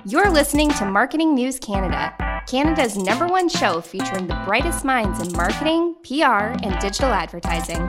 You're listening to Marketing News Canada, Canada's #1 show featuring the brightest minds in marketing, PR, and digital advertising.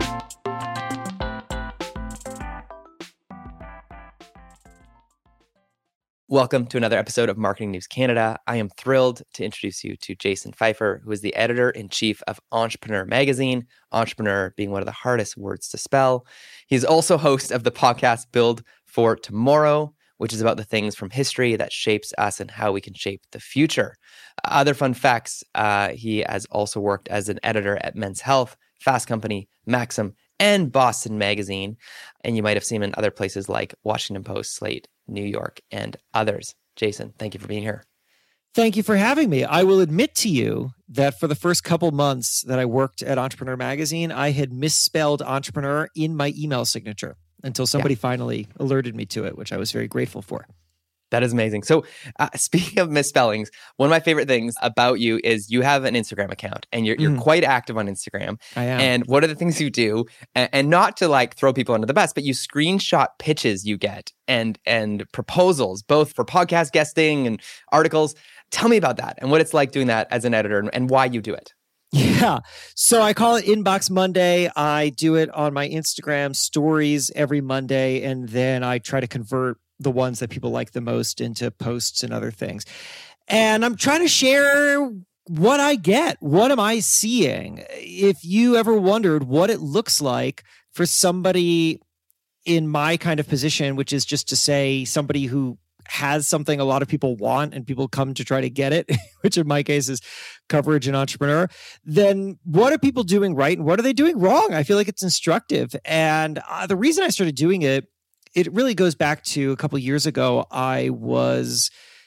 Welcome to another episode of Marketing News Canada. I am thrilled to introduce you to Jason Feifer, who is the editor-in-chief of Entrepreneur Magazine, entrepreneur being one of the hardest words to spell. He's also host of the podcast Build for Tomorrow, which is about the things from history that shapes us and how we can shape the future. Other fun facts, he has also worked as an editor at Men's Health, Fast Company, Maxim, and Boston Magazine. And you might have seen him in other places like Washington Post, Slate, New York, and others. Jason, thank you for being here. Thank you for having me. I will admit to you that for the first couple months that I worked at Entrepreneur Magazine, I had misspelled entrepreneur in my email signature until somebody finally alerted me to it, which I was very grateful for. That is amazing. So speaking of misspellings, one of my favorite things about you is you have an Instagram account and you're quite active on Instagram. I am. And what are the things you do? And not to like throw people under the bus, but you screenshot pitches you get and proposals, both for podcast guesting and articles. Tell me about that and what it's like doing that as an editor and why you do it. Yeah. So I call it Inbox Monday. I do it on my Instagram stories every Monday, and then I try to convert the ones that people like the most into posts and other things. And I'm trying to share what I get. What am I seeing? If you ever wondered what it looks like for somebody in my kind of position, which is just to say somebody who has something a lot of people want and people come to try to get it, which in my case is coverage and entrepreneur, then what are people doing right and what are they doing wrong? I feel like it's instructive. And the reason I started doing it, it really goes back to a couple of years ago. I was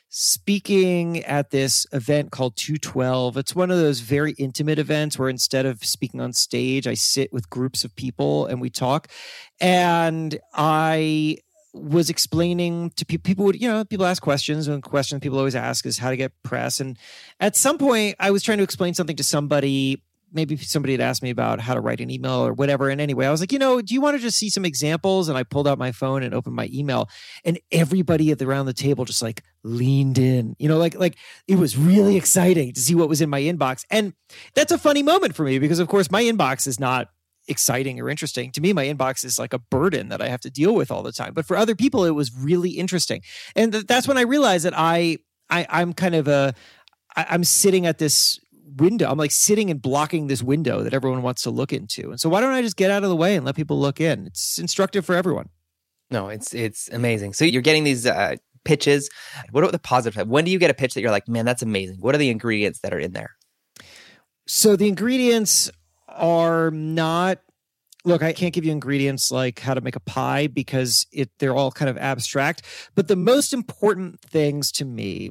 speaking at this event called 212. It's one of those very intimate events where instead of speaking on stage, I sit with groups of people and we talk. And I was explaining to people, people ask questions, and the question people always ask is how to get press. And at some point, I was trying to explain something to somebody. Maybe somebody had asked me about how to write an email or whatever. And anyway, I was like, do you want to just see some examples? And I pulled out my phone and opened my email, and everybody around the table just like leaned in, like it was really exciting to see what was in my inbox. And that's a funny moment for me because of course my inbox is not exciting or interesting. To me, my inbox is like a burden that I have to deal with all the time. But for other people, it was really interesting. And that's when I realized that I'm kind of I'm sitting at this window. I'm like sitting and blocking this window that everyone wants to look into. And so why don't I just get out of the way and let people look in? It's instructive for everyone. No, it's amazing. So you're getting these pitches. What about the positive side? When do you get a pitch that you're like, man, that's amazing? What are the ingredients that are in there? So the ingredients are not, look, I can't give you ingredients like how to make a pie because they're all kind of abstract. But the most important things to me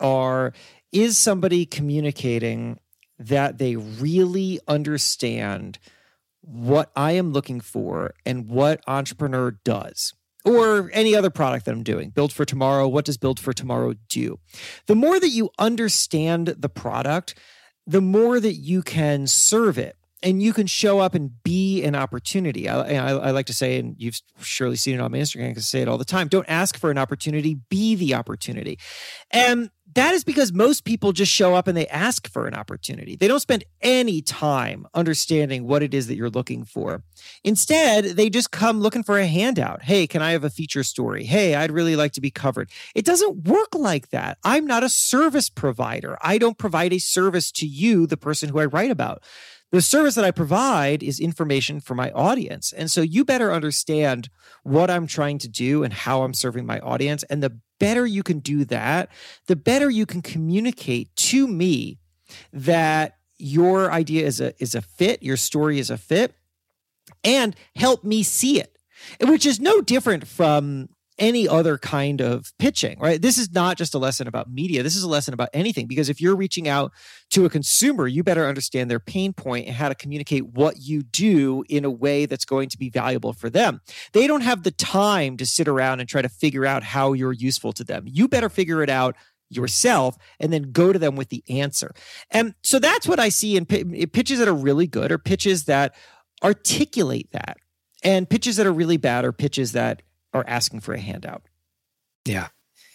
is somebody communicating that they really understand what I am looking for and what Entrepreneur does, or any other product that I'm doing. Build for Tomorrow. What does Build for Tomorrow do? The more that you understand the product, the more that you can serve it. And you can show up and be an opportunity. I like to say, and you've surely seen it on my Instagram, because I say it all the time, don't ask for an opportunity, be the opportunity. And that is because most people just show up and they ask for an opportunity. They don't spend any time understanding what it is that you're looking for. Instead, they just come looking for a handout. Hey, can I have a feature story? Hey, I'd really like to be covered. It doesn't work like that. I'm not a service provider. I don't provide a service to you, the person who I write about. The service that I provide is information for my audience. And so you better understand what I'm trying to do and how I'm serving my audience. And the better you can do that, the better you can communicate to me that your idea is a fit, your story is a fit, and help me see it, which is no different from any other kind of pitching, right? This is not just a lesson about media. This is a lesson about anything, because if you're reaching out to a consumer, you better understand their pain point and how to communicate what you do in a way that's going to be valuable for them. They don't have the time to sit around and try to figure out how you're useful to them. You better figure it out yourself and then go to them with the answer. And so that's what I see in pitches that are really good, or pitches that articulate that. And pitches that are really bad are pitches that are asking for a handout. Yeah.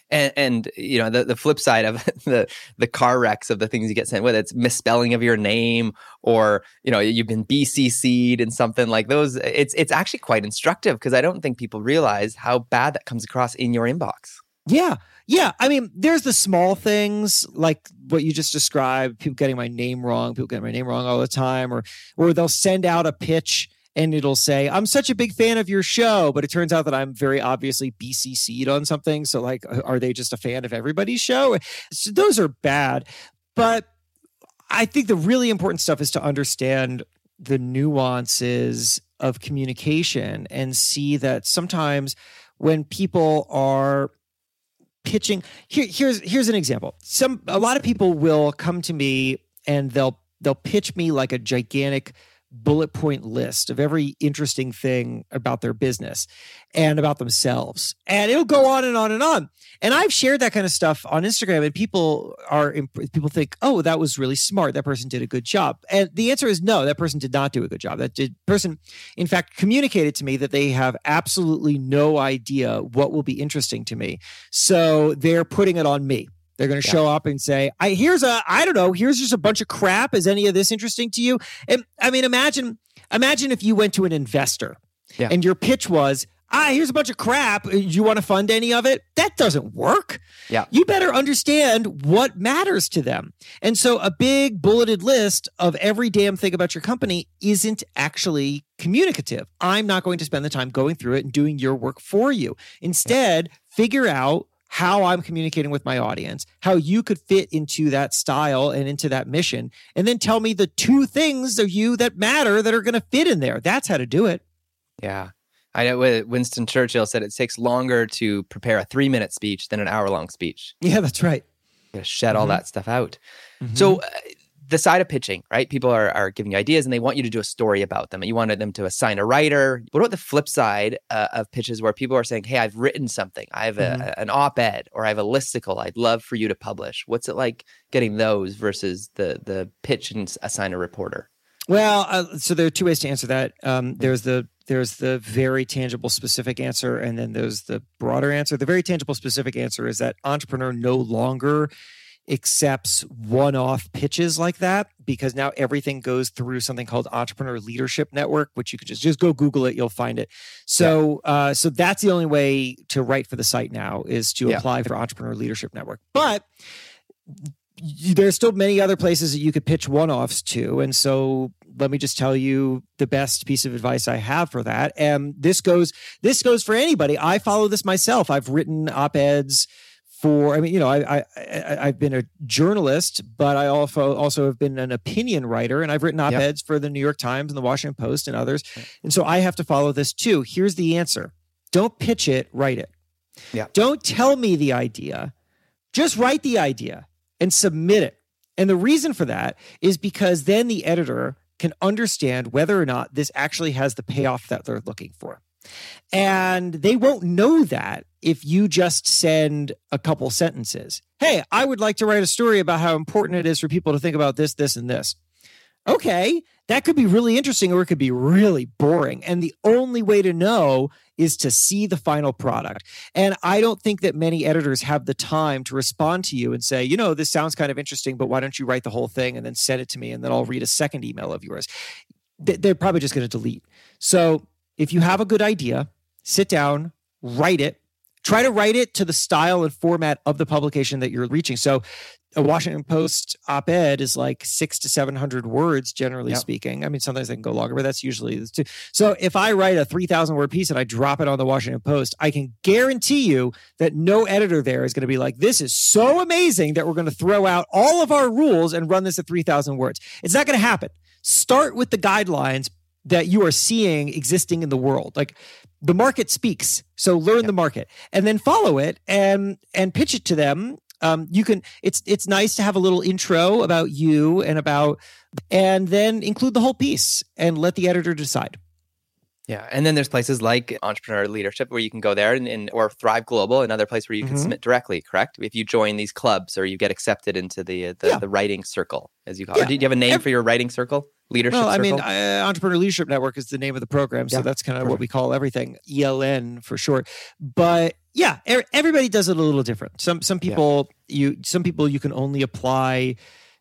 And you know, the flip side of the car wrecks of the things you get sent, whether it's misspelling of your name or, you know, you've been BCC'd and something like those, it's actually quite instructive because I don't think people realize how bad that comes across in your inbox. Yeah. Yeah. I mean, there's the small things like what you just described, people getting my name wrong, all the time, or they'll send out a pitch and it'll say, I'm such a big fan of your show, but it turns out that I'm very obviously BCC'd on something. So like, are they just a fan of everybody's show? So those are bad. But I think the really important stuff is to understand the nuances of communication and see that sometimes when people are pitching, here's an example. A lot of people will come to me and they'll pitch me like a gigantic bullet point list of every interesting thing about their business and about themselves. And it'll go on and on and on. And I've shared that kind of stuff on Instagram and people think, oh, that was really smart. That person did a good job. And the answer is no, that person did not do a good job. Person, in fact, communicated to me that they have absolutely no idea what will be interesting to me. So they're putting it on me. They're going to show up and say, here's just a bunch of crap. Is any of this interesting to you? And I mean, imagine if you went to an investor and your pitch was, here's a bunch of crap. Do you want to fund any of it? That doesn't work. Yeah. You better understand what matters to them. And so a big bulleted list of every damn thing about your company isn't actually communicative. I'm not going to spend the time going through it and doing your work for you. Instead, figure out how I'm communicating with my audience, how you could fit into that style and into that mission, and then tell me the two things of you that matter that are going to fit in there. That's how to do it. Yeah. I know Winston Churchill said it takes longer to prepare a 3-minute speech than an hour-long speech. Yeah, that's right. You gotta shed all that stuff out. Mm-hmm. So the side of pitching, right? People are giving you ideas and they want you to do a story about them. And you wanted them to assign a writer. What about the flip side of pitches where people are saying, hey, I've written something. I have an op-ed or I have a listicle I'd love for you to publish. What's it like getting those versus the pitch and assign a reporter? Well, so there are two ways to answer that. There's the very tangible, specific answer, and then there's the broader answer. The very tangible, specific answer is that Entrepreneur no longer accepts one-off pitches like that because now everything goes through something called Entrepreneur Leadership Network, which you could just go Google it, you'll find it. So, so that's the only way to write for the site now is to apply for Entrepreneur Leadership Network. But there's still many other places that you could pitch one-offs to. And so let me just tell you the best piece of advice I have for that. And this goes for anybody. I follow this myself. I've written op-eds I've been a journalist, but I also have been an opinion writer, and I've written op-eds for the New York Times and the Washington Post and others. And so I have to follow this too. Here's the answer. Don't pitch it, write it. Yeah. Don't tell me the idea. Just write the idea and submit it. And the reason for that is because then the editor can understand whether or not this actually has the payoff that they're looking for. And they won't know that if you just send a couple sentences. Hey, I would like to write a story about how important it is for people to think about this, this, and this. Okay, that could be really interesting or it could be really boring. And the only way to know is to see the final product. And I don't think that many editors have the time to respond to you and say, this sounds kind of interesting, but why don't you write the whole thing and then send it to me and then I'll read a second email of yours. They're probably just going to delete. So if you have a good idea, sit down, write it, try to write it to the style and format of the publication that you're reaching. So a Washington Post op-ed is like 600 to 700 words, generally speaking. I mean, sometimes they can go longer, but that's usually the two. So if I write a 3,000 word piece and I drop it on the Washington Post, I can guarantee you that no editor there is going to be like, this is so amazing that we're going to throw out all of our rules and run this at 3,000 words. It's not going to happen. Start with the guidelines that you are seeing existing in the world. Like the market speaks. So learn the market and then follow it and pitch it to them. It's nice to have a little intro about you and then include the whole piece and let the editor decide. Yeah. And then there's places like Entrepreneur Leadership where you can go there or Thrive Global, another place where you can submit directly, correct? If you join these clubs or you get accepted into the writing circle, as you call it. Do you have a name for your writing circle? leadership Well, I circle? mean, Entrepreneur Leadership Network is the name of the program. So Yeah, that's kind of perfect. what we call everything, ELN for short. But yeah, everybody does it a little different. Some people you can only apply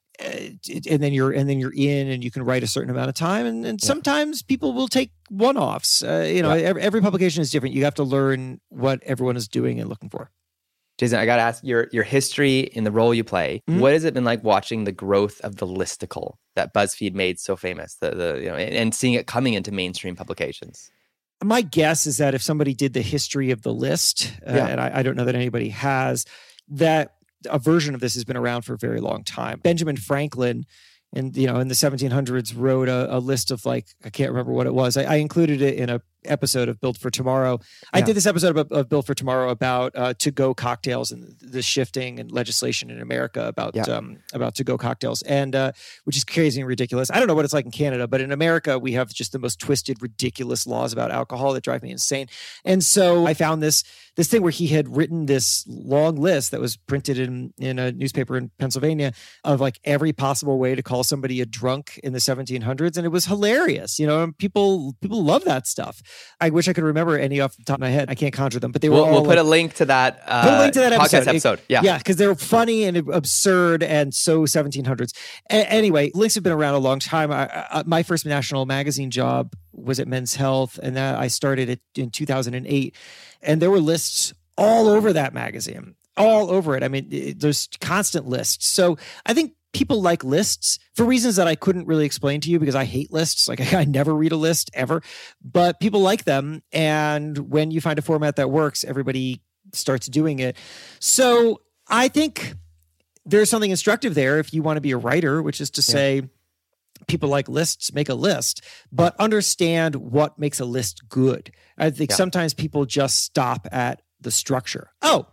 and then you're in and you can write a certain amount of time. And sometimes people will take one-offs. Every publication is different. You have to learn what everyone is doing and looking for. Jason, I got to ask your history in the role you play. Mm-hmm. What has it been like watching the growth of the listicle that BuzzFeed made so famous, and seeing it coming into mainstream publications? My guess is that if somebody did the history of the list, and I don't know that anybody has, that a version of this has been around for a very long time. Benjamin Franklin, in the 1700s, wrote a list of I can't remember what it was. I included it in a episode of Built for Tomorrow. I did this episode of Built for Tomorrow about to-go cocktails and the shifting and legislation in America about to-go cocktails, and which is crazy and ridiculous. I don't know what it's like in Canada, but in America, we have just the most twisted, ridiculous laws about alcohol that drive me insane. And so I found this thing where he had written this long list that was printed in a newspaper in Pennsylvania of every possible way to call somebody a drunk in the 1700s, and it was hilarious. People love that stuff. I wish I could remember any off the top of my head. I can't conjure them, but they were all. We'll put a link to that. Podcast episode. Yeah, because they're funny and absurd and so 1700s. Anyway, links have been around a long time. My first national magazine job was at Men's Health, and I started it in 2008. And there were lists all over that magazine, all over it. I mean, there's constant lists. So I think people like lists for reasons that I couldn't really explain to you because I hate lists. I never read a list ever, but people like them. And when you find a format that works, everybody starts doing it. So I think there's something instructive there if you want to be a writer, which is to say, people like lists, make a list, but understand what makes a list good. I think sometimes people just stop at the structure.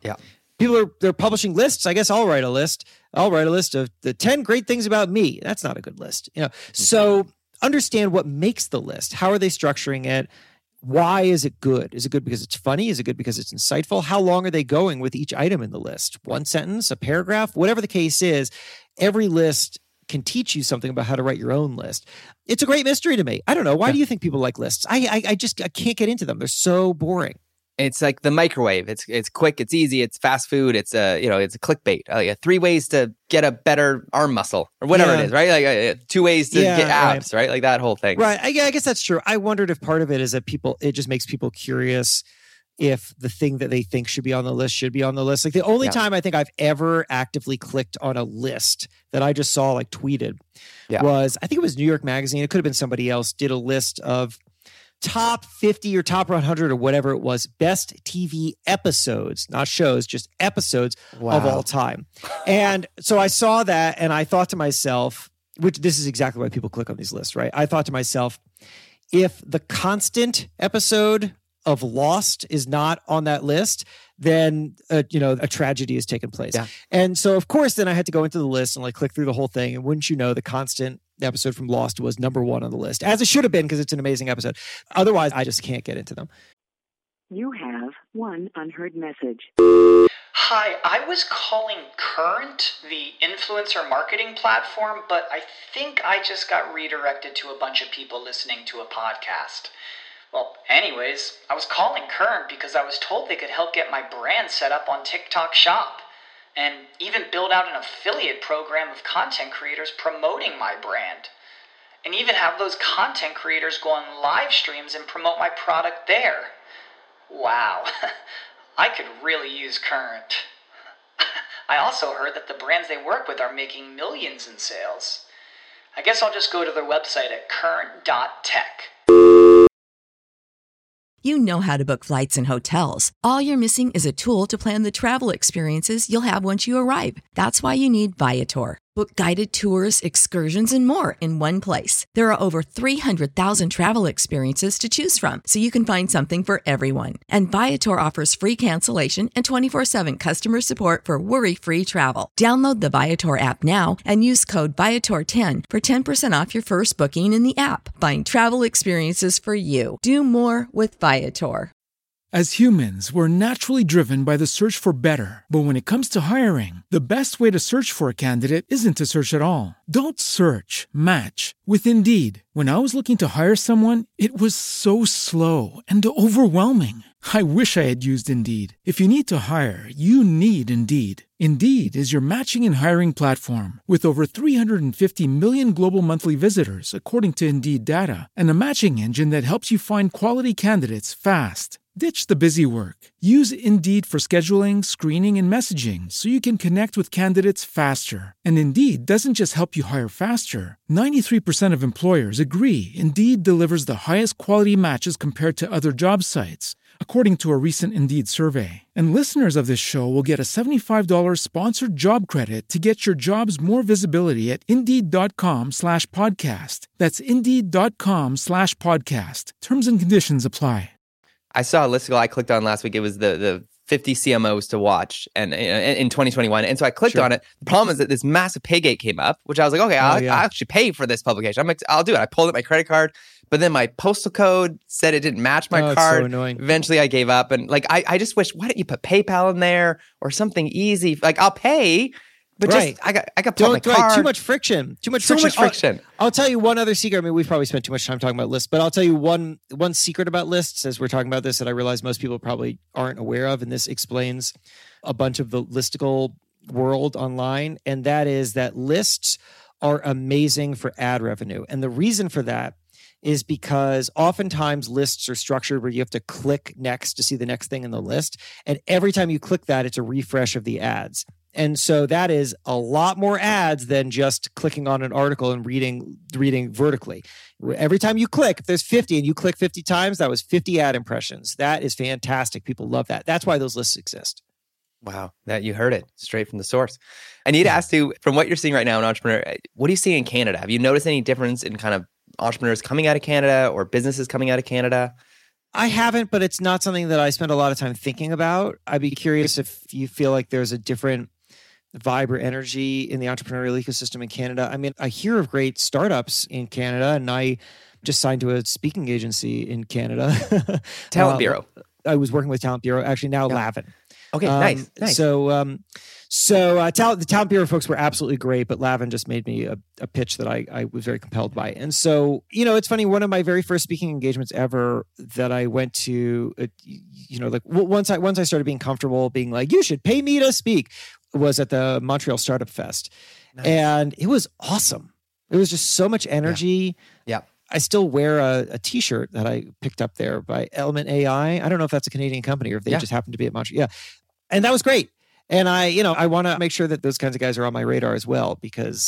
They're publishing lists. I guess I'll write a list. I'll write a list of the 10 great things about me. That's not a good list. So understand what makes the list. How are they structuring it? Why is it good? Is it good because it's funny? Is it good because it's insightful? How long are they going with each item in the list? One sentence, a paragraph, whatever the case is, every list can teach you something about how to write your own list. It's a great mystery to me. I don't know. Why do you think people like lists? I can't get into them. They're so boring. It's like the microwave. It's quick. It's easy. It's fast food. It's a clickbait. 3 ways to get a better arm muscle or whatever it is, right? 2 ways to get abs, right? Like that whole thing. Right. I guess that's true. I wondered if part of it is that it just makes people curious if the thing that they think should be on the list should be on the list. The only time I think I've ever actively clicked on a list that I just saw tweeted was, I think it was New York Magazine. It could have been somebody else, did a list of top 50 or top 100 or whatever it was, best TV episodes, not shows, just episodes of all time. And so I saw that and I thought to myself, which this is exactly why people click on these lists, right? I thought to myself, if the Constant episode of Lost is not on that list, then a tragedy has taken place. Yeah. And so of course then I had to go into the list and click through the whole thing, and wouldn't you know, the Constant episode from Lost was number 1 on the list, as it should have been because it's an amazing episode. Otherwise I just can't get into them. You have one unheard message. Hi, I was calling Current, the influencer marketing platform, but I think I just got redirected to a bunch of people listening to a podcast. Well, anyways, I was calling Current because I was told they could help get my brand set up on TikTok Shop, and even build out an affiliate program of content creators promoting my brand, and even have those content creators go on live streams and promote my product there. Wow, I could really use Current. I also heard that the brands they work with are making millions in sales. I guess I'll just go to their website at current.tech. You know how to book flights and hotels. All you're missing is a tool to plan the travel experiences you'll have once you arrive. That's why you need Viator. Book guided tours, excursions, and more in one place. There are over 300,000 travel experiences to choose from, so you can find something for everyone. And Viator offers free cancellation and 24/7 customer support for worry-free travel. Download the Viator app now and use code Viator10 for 10% off your first booking in the app. Find travel experiences for you. Do more with Viator. As humans, we're naturally driven by the search for better. But when it comes to hiring, the best way to search for a candidate isn't to search at all. Don't search, match with Indeed. When I was looking to hire someone, it was so slow and overwhelming. I wish I had used Indeed. If you need to hire, you need Indeed. Indeed is your matching and hiring platform with over 350 million global monthly visitors, according to Indeed data, and a matching engine that helps you find quality candidates fast. Ditch the busy work. Use Indeed for scheduling, screening, and messaging so you can connect with candidates faster. And Indeed doesn't just help you hire faster. 93% of employers agree Indeed delivers the highest quality matches compared to other job sites, according to a recent Indeed survey. And listeners of this show will get a $75 sponsored job credit to get your jobs more visibility at Indeed.com/podcast. That's Indeed.com/podcast. Terms and conditions apply. I saw a listicle I clicked on last week. It was the 50 CMOs to watch and in 2021. And so I clicked on it. The problem is that this massive Paygate came up, which I was like, okay, I'll actually pay for this publication. I'll do it. I pulled up my credit card, but then my postal code said it didn't match my card. It's so annoying. Eventually I gave up. And like, I just wish, why don't you put PayPal in there or something easy? Like I'll pay, but just, I got to put my card. Too much friction. So much friction. I'll tell you one other secret. I mean, we've probably spent too much time talking about lists, but I'll tell you one secret about lists as we're talking about this that I realize most people probably aren't aware of. And this explains a bunch of the listicle world online. And that is that lists are amazing for ad revenue. And the reason for that is because oftentimes lists are structured where you have to click next to see the next thing in the list. And every time you click that, it's a refresh of the ads. And so that is a lot more ads than just clicking on an article and reading vertically. Every time you click, if there's 50 and you click 50 times, that was 50 ad impressions. That is fantastic. People love that. That's why those lists exist. Wow, that you heard it straight from the source. I need to ask you, from what you're seeing right now in Entrepreneur, what do you see in Canada? Have you noticed any difference in kind of entrepreneurs coming out of Canada or businesses coming out of Canada? I haven't, but it's not something that I spend a lot of time thinking about. I'd be curious if you feel like there's a different vibe or energy in the entrepreneurial ecosystem in Canada. I mean, I hear of great startups in Canada, and I just signed to a speaking agency in Canada. Talent Bureau. I was working with Talent Bureau, actually now Lavin. Okay, nice. So the Talent Bureau folks were absolutely great, but Lavin just made me a pitch that I was very compelled by. And so, it's funny, one of my very first speaking engagements ever that I went to, once I started being comfortable being like, you should pay me to speak, was at the Montreal Startup Fest. Nice. And it was awesome. It was just so much energy. Yeah. I still wear a t-shirt that I picked up there by Element AI. I don't know if that's a Canadian company or if they just happen to be at Montreal. Yeah. And that was great. And I want to make sure that those kinds of guys are on my radar as well, because,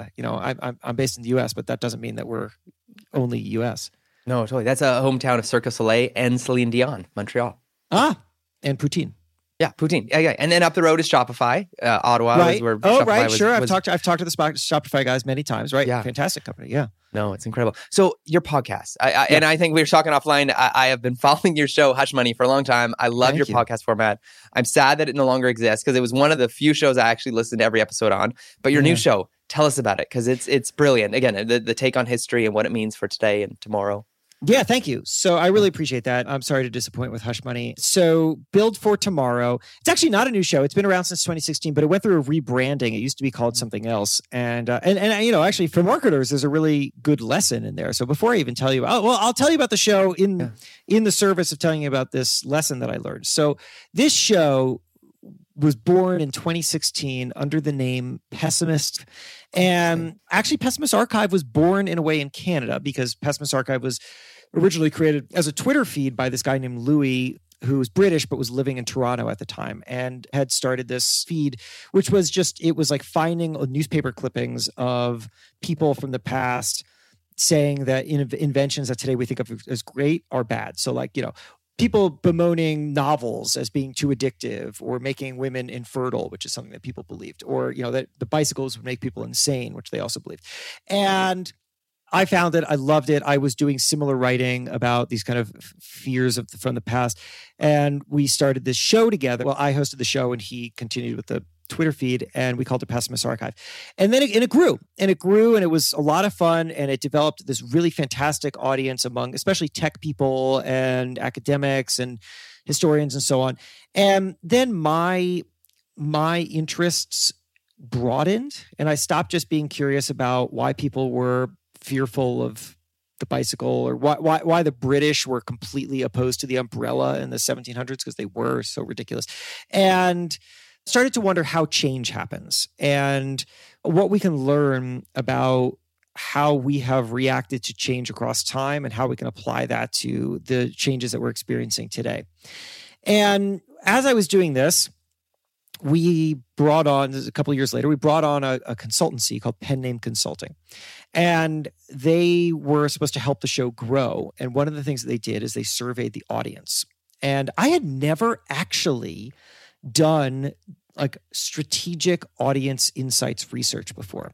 I'm based in the US, but that doesn't mean that we're only US. No, totally. That's a hometown of Cirque du Soleil and Celine Dion, Montreal. And Poutine. Yeah, Poutine. Yeah. And then up the road is Shopify, Ottawa. Right. Is where Shopify right. Sure. I've talked to the Shopify guys many times. Right. Yeah. Fantastic company. Yeah. No, it's incredible. So your podcast, and I think we were talking offline. I have been following your show, Hush Money, for a long time. I love your podcast format. I'm sad that it no longer exists because it was one of the few shows I actually listened to every episode on. But your new show, tell us about it, because it's brilliant. Again, the take on history and what it means for today and tomorrow. Yeah, thank you. So I really appreciate that. I'm sorry to disappoint with Hush Money. So Build for Tomorrow. It's actually not a new show. It's been around since 2016, but it went through a rebranding. It used to be called something else. And actually for marketers, there's a really good lesson in there. So before I even tell you, I'll tell you about the show in the service of telling you about this lesson that I learned. So this show was born in 2016 under the name Pessimist. And actually Pessimist Archive was born in a way in Canada, because Pessimist Archive was originally created as a Twitter feed by this guy named Louis, who was British but was living in Toronto at the time, and had started this feed, which was it was like finding newspaper clippings of people from the past saying that inventions that today we think of as great are bad. So people bemoaning novels as being too addictive, or making women infertile, which is something that people believed, or that the bicycles would make people insane, which they also believed. And I found it. I loved it. I was doing similar writing about these kind of fears from the past, and we started this show together. Well, I hosted the show, and he continued with the Twitter feed, and we called it Pessimist Archive. And then it grew, and it was a lot of fun, and it developed this really fantastic audience among especially tech people and academics and historians and so on. And then my interests broadened, and I stopped just being curious about why people were fearful of the bicycle, or why the British were completely opposed to the umbrella in the 1700s, because they were so ridiculous, and started to wonder how change happens and what we can learn about how we have reacted to change across time and how we can apply that to the changes that we're experiencing today. And as I was doing this, we brought on, a couple of years later, we brought on a consultancy called Pen Name Consulting. And they were supposed to help the show grow. And one of the things that they did is they surveyed the audience. And I had never actually done like strategic audience insights research before.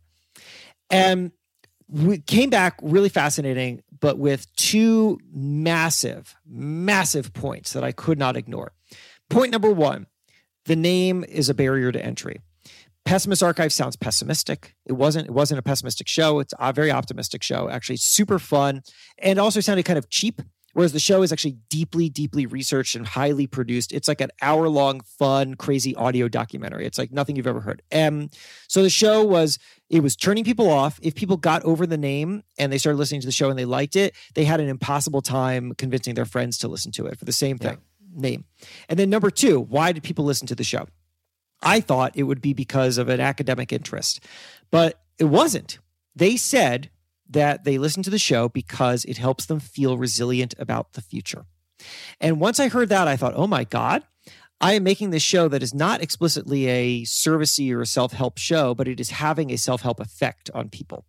And we came back really fascinating, but with two massive points that I could not ignore. Point number one, the name is a barrier to entry. Pessimist Archive sounds pessimistic. It wasn't a pessimistic show. It's a very optimistic show, actually super fun, and also sounded kind of cheap, whereas the show is actually deeply, deeply researched and highly produced. It's like an hour-long, fun, crazy audio documentary. It's like nothing you've ever heard. So the show was turning people off. If people got over the name and they started listening to the show and they liked it, they had an impossible time convincing their friends to listen to it for the same thing. Name. And then number two, why did people listen to the show? I thought it would be because of an academic interest, but it wasn't. They said that they listened to the show because it helps them feel resilient about the future. And once I heard that, I thought, oh my God, I am making this show that is not explicitly a servicey or a self-help show, but it is having a self-help effect on people.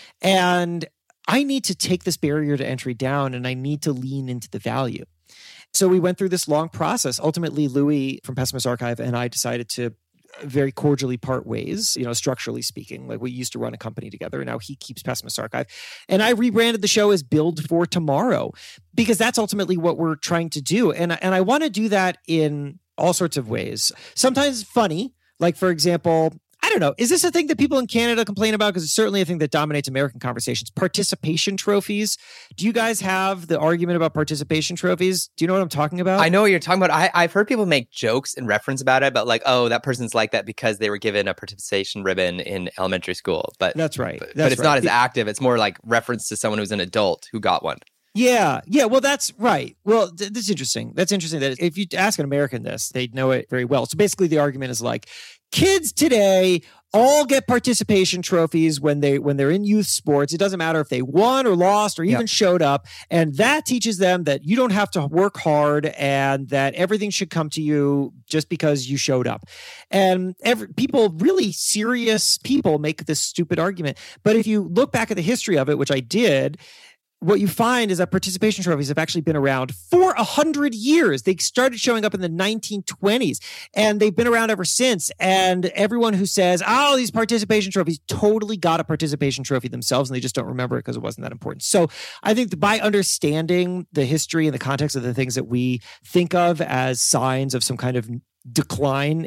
And I need to take this barrier to entry down, and I need to lean into the value. So we went through this long process. Ultimately, Louis from Pessimist Archive and I decided to very cordially part ways, structurally speaking. Like, we used to run a company together, and now he keeps Pessimist Archive. And I rebranded the show as Build for Tomorrow, because that's ultimately what we're trying to do. And I want to do that in all sorts of ways. Sometimes funny, like, for example, I don't know, is this a thing that people in Canada complain about? Because it's certainly a thing that dominates American conversations. Participation trophies. Do you guys have the argument about participation trophies? Do you know what I'm talking about? I know what you're talking about. I've heard people make jokes and reference about it, but like, oh, that person's like that because they were given a participation ribbon in elementary school. But that's right. But it's not as active. It's more like reference to someone who's an adult who got one. Yeah. Well, that's right. Well, that's interesting. That's interesting that if you ask an American this, they'd know it very well. So basically the argument is like, kids today all get participation trophies when they're in youth sports. It doesn't matter if they won or lost or even showed up. And that teaches them that you don't have to work hard and that everything should come to you just because you showed up. And really serious people make this stupid argument. But if you look back at the history of it, which I did, what you find is that participation trophies have actually been around for 100 years. They started showing up in the 1920s, and they've been around ever since. And everyone who says, oh, these participation trophies, totally got a participation trophy themselves, and they just don't remember it because it wasn't that important. So I think that by understanding the history and the context of the things that we think of as signs of some kind of decline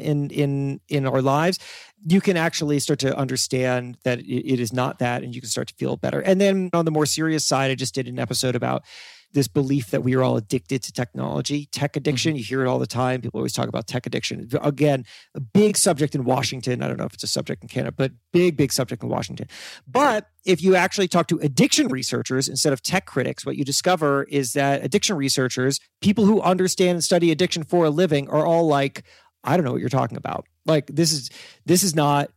in our lives, you can actually start to understand that it is not that, and you can start to feel better. And then on the more serious side, I just did an episode about this belief that we are all addicted to technology, tech addiction. Mm-hmm. You hear it all the time. People always talk about tech addiction. Again, a big subject in Washington. I don't know if it's a subject in Canada, but big subject in Washington. But if you actually talk to addiction researchers instead of tech critics, what you discover is that addiction researchers, people who understand and study addiction for a living, are all like, I don't know what you're talking about. Like, this is not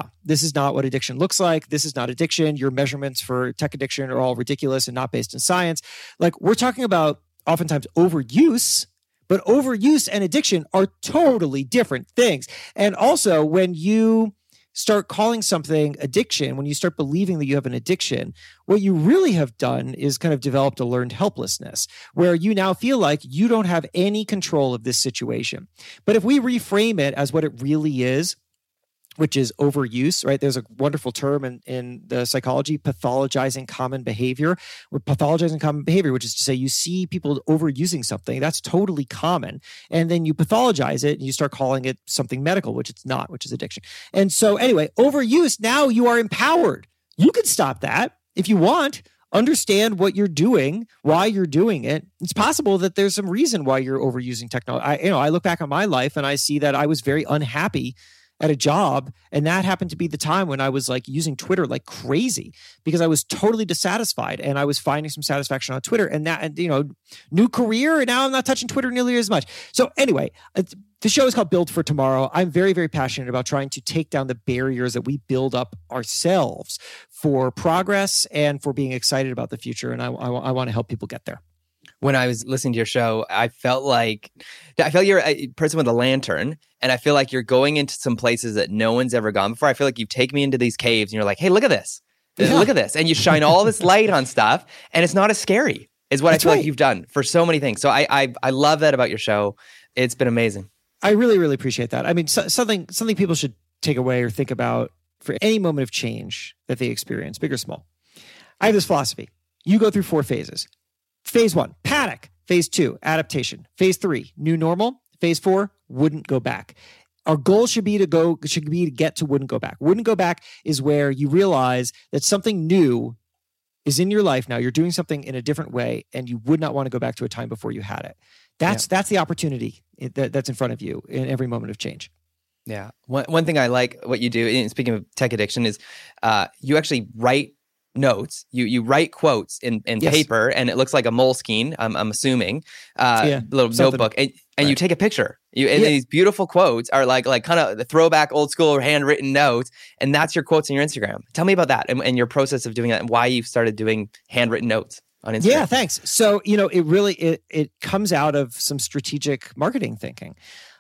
what addiction looks like. This is not addiction. Your measurements for tech addiction are all ridiculous and not based in science. Like, we're talking about oftentimes overuse, but overuse and addiction are totally different things. And also, when you start calling something addiction, when you start believing that you have an addiction, what you really have done is kind of developed a learned helplessness, where you now feel like you don't have any control of this situation. But if we reframe it as what it really is, which is overuse, right? There's a wonderful term in the psychology, pathologizing common behavior. We're pathologizing common behavior, which is to say you see people overusing something. That's totally common. And then you pathologize it and you start calling it something medical, which it's not, which is addiction. And so anyway, overuse, now you are empowered. You can stop that if you want. understand what you're doing, why you're doing it. It's possible that there's some reason why you're overusing technology. I look back on my life and I see that I was very unhappy at a job, and that happened to be the time when I was like using Twitter like crazy because I was totally dissatisfied, and I was finding some satisfaction on Twitter, and that, new career, and now I'm not touching Twitter nearly as much. So anyway, the show is called Build for Tomorrow. I'm very, very passionate about trying to take down the barriers that we build up ourselves for progress and for being excited about the future, and I want to help people get there. When I was listening to your show, I felt you're a person with a lantern, and I feel like you're going into some places that no one's ever gone before. I feel like you take me into these caves and you're like, hey, look at this. Look at this. And you shine all this light on stuff, and it's not as scary is what I feel like you've done for so many things. So I love that about your show. It's been amazing. I really, really appreciate that. I mean, something people should take away or think about for any moment of change that they experience, big or small. I have this philosophy. You go through 4 phases. Phase 1, panic. Phase 2, adaptation. Phase 3, new normal. Phase 4, wouldn't go back. Our goal should be to get to wouldn't go back. Wouldn't go back is where you realize that something new is in your life now. You're doing something in a different way, and you would not want to go back to a time before you had it. That's the opportunity that's in front of you in every moment of change. Yeah. One thing I like what you do, and speaking of tech addiction, is you actually write notes. You write quotes in paper, and it looks like a Moleskine, I'm assuming, little notebook, and you take a picture. These beautiful quotes are like kind of the throwback old school handwritten notes, and that's your quotes on your Instagram. Tell me about that and your process of doing that, and why you started doing handwritten notes on Instagram. Yeah, thanks. So, it comes out of some strategic marketing thinking.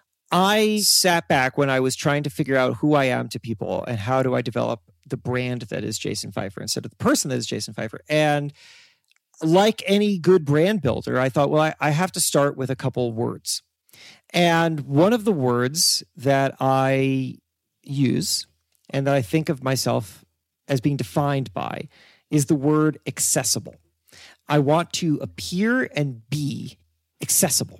I sat back when I was trying to figure out who I am to people and how do I develop the brand that is Jason Feifer instead of the person that is Jason Feifer. And like any good brand builder, I thought, well, I have to start with a couple words. And one of the words that I use and that I think of myself as being defined by is the word accessible. I want to appear and be accessible.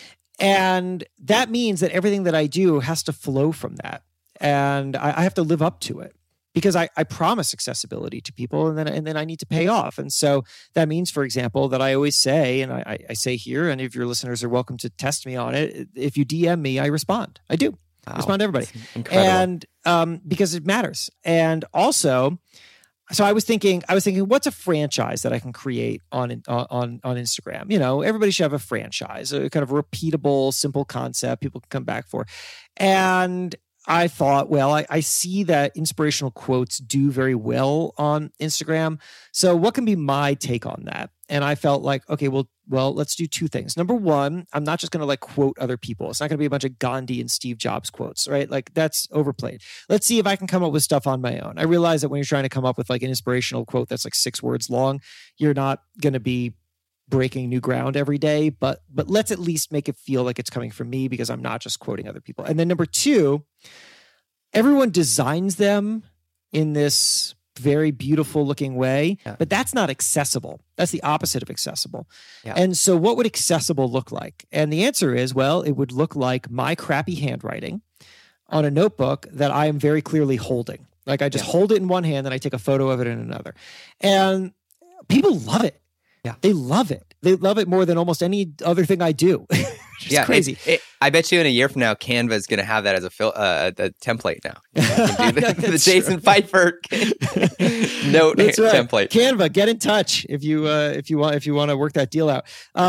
And that means that everything that I do has to flow from that. And I have to live up to it because I promise accessibility to people, and then I need to pay off. And so that means, for example, that I always say, and I say here, and if your listeners are welcome to test me on it, if you DM me, I respond. I do. Wow. I respond to everybody. That's incredible. And because it matters. And also, so I was thinking, what's a franchise that I can create on Instagram? Everybody should have a franchise, a kind of repeatable, simple concept people can come back for. And I thought, well, I see that inspirational quotes do very well on Instagram. So what can be my take on that? And I felt like, okay, well, let's do 2 things. Number 1, I'm not just going to quote other people. It's not going to be a bunch of Gandhi and Steve Jobs quotes, right? That's overplayed. Let's see if I can come up with stuff on my own. I realize that when you're trying to come up with an inspirational quote that's 6 words long, you're not going to be breaking new ground every day, but let's at least make it feel like it's coming from me because I'm not just quoting other people. And then number 2, everyone designs them in this very beautiful looking way, but that's not accessible. That's the opposite of accessible. Yeah. And so what would accessible look like? And the answer is, well, it would look like my crappy handwriting on a notebook that I am very clearly holding. I just hold it in one hand and I take a photo of it in another. And people love it. Yeah. They love it. They love it more than almost any other thing I do. It's crazy. I bet you in a year from now, Canva is going to have that as a template now. The Jason Feifer note template. Canva, get in touch if you want to work that deal out.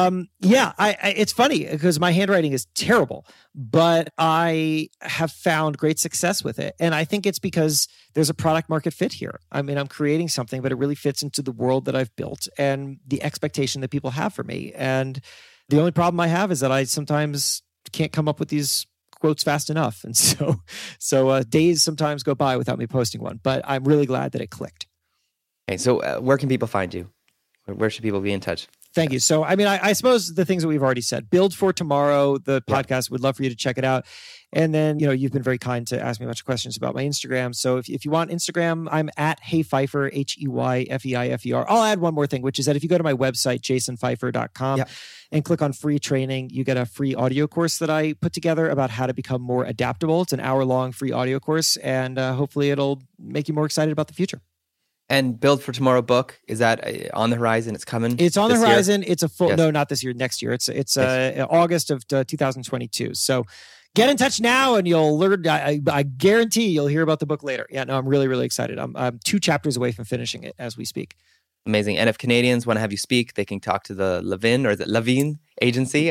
It's funny because my handwriting is terrible, but I have found great success with it, and I think it's because there's a product market fit here. I mean, I'm creating something, but it really fits into the world that I've built and the expectation that people have for me. And the only problem I have is that I sometimes can't come up with these quotes fast enough. And so days sometimes go by without me posting one, but I'm really glad that it clicked. Okay, so where can people find you? Where should people be in touch? Thank you. So, I mean, I suppose the things that we've already said, Build for Tomorrow, the podcast, would love for you to check it out. And then, you've been very kind to ask me a bunch of questions about my Instagram. So if you want Instagram, I'm at HeyFeifer, HeyFeifer. I'll add one more thing, which is that if you go to my website, jasonfeifer.com, and click on free training, you get a free audio course that I put together about how to become more adaptable. It's an hour-long free audio course, and hopefully it'll make you more excited about the future. And Build for Tomorrow book, is that on the horizon? It's coming. It's on the horizon. Year? It's a full, yes. No, not this year, next year. It's August of 2022. So get in touch now and you'll learn. I guarantee you'll hear about the book later. Yeah, no, I'm really, really excited. I'm 2 chapters away from finishing it as we speak. Amazing. And if Canadians want to have you speak, they can talk to the Levin, or is it Levine agency?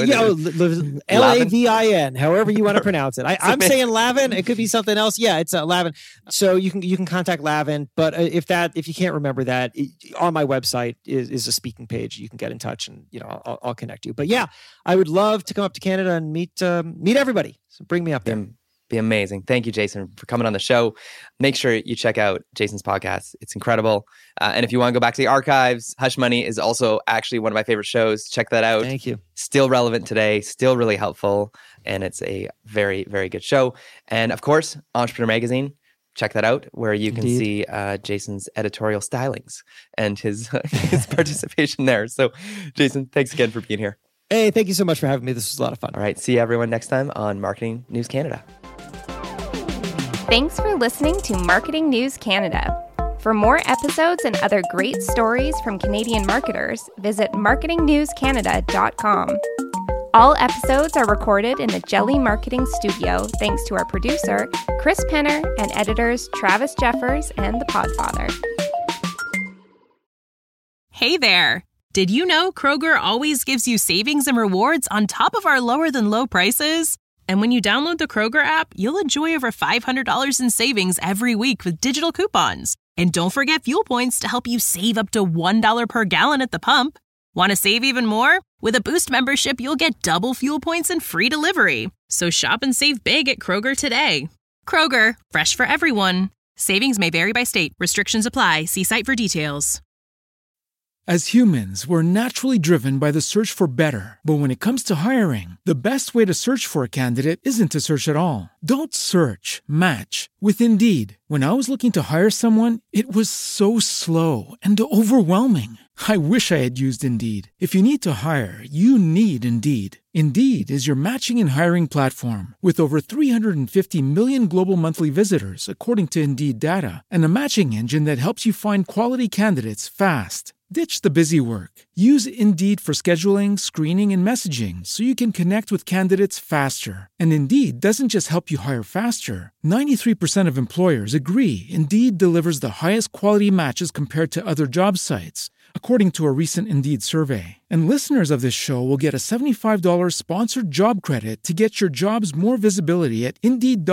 Lavin, however you want to pronounce it. I'm saying Lavin. It could be something else. Yeah, it's Lavin. So you can contact Lavin. But if you can't remember that, on my website is a speaking page. You can get in touch, and I'll connect you. But yeah, I would love to come up to Canada and meet everybody. So bring me up there. Be amazing. Thank you, Jason, for coming on the show. Make sure you check out Jason's podcast. It's incredible. And if you want to go back to the archives, Hush Money is also actually one of my favorite shows. Check that out. Thank you. Still relevant today, still really helpful. And it's a very, very good show. And of course, Entrepreneur Magazine. Check that out, where you can see Jason's editorial stylings and his participation there. So, Jason, thanks again for being here. Hey, thank you so much for having me. This was a lot of fun. All right. See everyone next time on Marketing News Canada. Thanks for listening to Marketing News Canada. For more episodes and other great stories from Canadian marketers, visit marketingnewscanada.com. All episodes are recorded in the Jelly Marketing Studio thanks to our producer, Chris Penner, and editors Travis Jeffers and The Podfather. Hey there! Did you know Kroger always gives you savings and rewards on top of our lower-than-low prices? And when you download the Kroger app, you'll enjoy over $500 in savings every week with digital coupons. And don't forget fuel points to help you save up to $1 per gallon at the pump. Want to save even more? With a Boost membership, you'll get double fuel points and free delivery. So shop and save big at Kroger today. Kroger, fresh for everyone. Savings may vary by state. Restrictions apply. See site for details. As humans, we're naturally driven by the search for better. But when it comes to hiring, the best way to search for a candidate isn't to search at all. Don't search, match with Indeed. When I was looking to hire someone, it was so slow and overwhelming. I wish I had used Indeed. If you need to hire, you need Indeed. Indeed is your matching and hiring platform with over 350 million global monthly visitors, according to Indeed data, and a matching engine that helps you find quality candidates fast. Ditch the busy work. Use Indeed for scheduling, screening, and messaging so you can connect with candidates faster. And Indeed doesn't just help you hire faster. 93% of employers agree Indeed delivers the highest quality matches compared to other job sites, according to a recent Indeed survey. And listeners of this show will get a $75 sponsored job credit to get your jobs more visibility at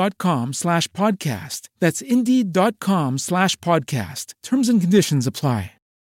Indeed.com/podcast. That's Indeed.com/podcast. Terms and conditions apply.